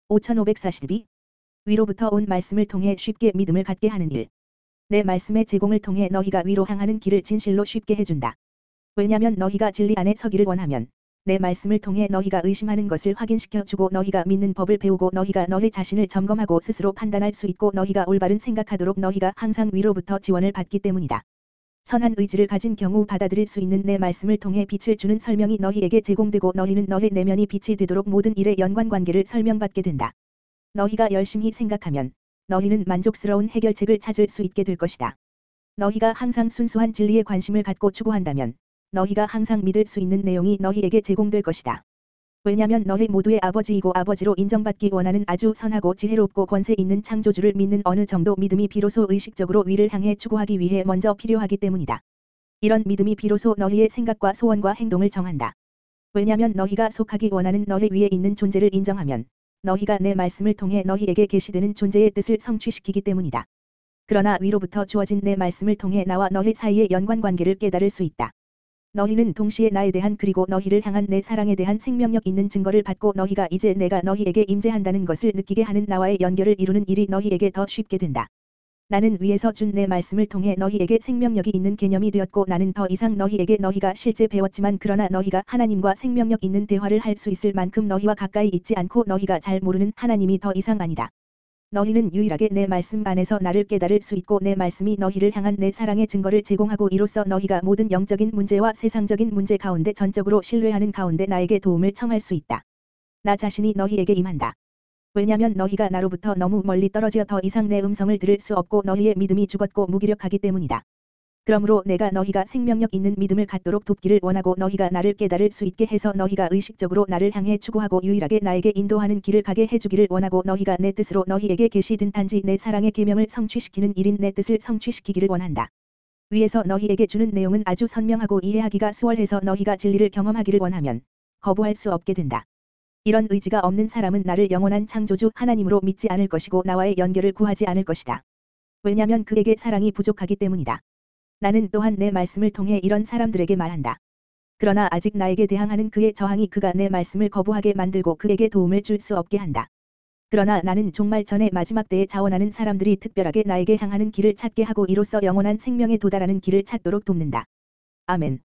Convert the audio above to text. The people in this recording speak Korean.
5542. 위로부터 온 말씀을 통해 쉽게 믿음을 갖게 하는 일. 내 말씀의 제공을 통해 너희가 위로 향하는 길을 진실로 쉽게 해준다. 왜냐면 너희가 진리 안에 서기를 원하면 내 말씀을 통해 너희가 의심하는 것을 확인시켜 주고 너희가 믿는 법을 배우고 너희가 너희 자신을 점검하고 스스로 판단할 수 있고 너희가 올바른 생각하도록 너희가 항상 위로부터 지원을 받기 때문이다. 선한 의지를 가진 경우 받아들일 수 있는 내 말씀을 통해 빛을 주는 설명이 너희에게 제공되고 너희는 너희 내면이 빛이 되도록 모든 일의 연관관계를 설명받게 된다. 너희가 열심히 생각하면 너희는 만족스러운 해결책을 찾을 수 있게 될 것이다. 너희가 항상 순수한 진리에 관심을 갖고 추구한다면 너희가 항상 믿을 수 있는 내용이 너희에게 제공될 것이다. 왜냐면 너희 모두의 아버지이고 아버지로 인정받기 원하는 아주 선하고 지혜롭고 권세 있는 창조주를 믿는 어느 정도 믿음이 비로소 의식적으로 위를 향해 추구하기 위해 먼저 필요하기 때문이다. 이런 믿음이 비로소 너희의 생각과 소원과 행동을 정한다. 왜냐면 너희가 속하기 원하는 너희 위에 있는 존재를 인정하면 너희가 내 말씀을 통해 너희에게 계시되는 존재의 뜻을 성취시키기 때문이다. 그러나 위로부터 주어진 내 말씀을 통해 나와 너희 사이의 연관관계를 깨달을 수 있다. 너희는 동시에 나에 대한 그리고 너희를 향한 내 사랑에 대한 생명력 있는 증거를 받고 너희가 이제 내가 너희에게 임재한다는 것을 느끼게 하는 나와의 연결을 이루는 일이 너희에게 더 쉽게 된다. 나는 위에서 준 내 말씀을 통해 너희에게 생명력이 있는 개념이 되었고 나는 더 이상 너희에게 너희가 실제 배웠지만 그러나 너희가 하나님과 생명력 있는 대화를 할 수 있을 만큼 너희와 가까이 있지 않고 너희가 잘 모르는 하나님이 더 이상 아니다. 너희는 유일하게 내 말씀 안에서 나를 깨달을 수 있고 내 말씀이 너희를 향한 내 사랑의 증거를 제공하고 이로써 너희가 모든 영적인 문제와 세상적인 문제 가운데 전적으로 신뢰하는 가운데 나에게 도움을 청할 수 있다. 나 자신이 너희에게 임한다. 왜냐면 너희가 나로부터 너무 멀리 떨어져 더 이상 내 음성을 들을 수 없고 너희의 믿음이 죽었고 무기력하기 때문이다. 그러므로 내가 너희가 생명력 있는 믿음을 갖도록 돕기를 원하고 너희가 나를 깨달을 수 있게 해서 너희가 의식적으로 나를 향해 추구하고 유일하게 나에게 인도하는 길을 가게 해주기를 원하고 너희가 내 뜻으로 너희에게 계시된 단지 내 사랑의 계명을 성취시키는 일인 내 뜻을 성취시키기를 원한다. 위에서 너희에게 주는 내용은 아주 선명하고 이해하기가 수월해서 너희가 진리를 경험하기를 원하면 거부할 수 없게 된다. 이런 의지가 없는 사람은 나를 영원한 창조주 하나님으로 믿지 않을 것이고 나와의 연결을 구하지 않을 것이다. 왜냐면 그에게 사랑이 부족하기 때문이다. 나는 또한 내 말씀을 통해 이런 사람들에게 말한다. 그러나 아직 나에게 대항하는 그의 저항이 그가 내 말씀을 거부하게 만들고 그에게 도움을 줄 수 없게 한다. 그러나 나는 종말 전의 마지막 때에 자원하는 사람들이 특별하게 나에게 향하는 길을 찾게 하고 이로써 영원한 생명에 도달하는 길을 찾도록 돕는다. 아멘.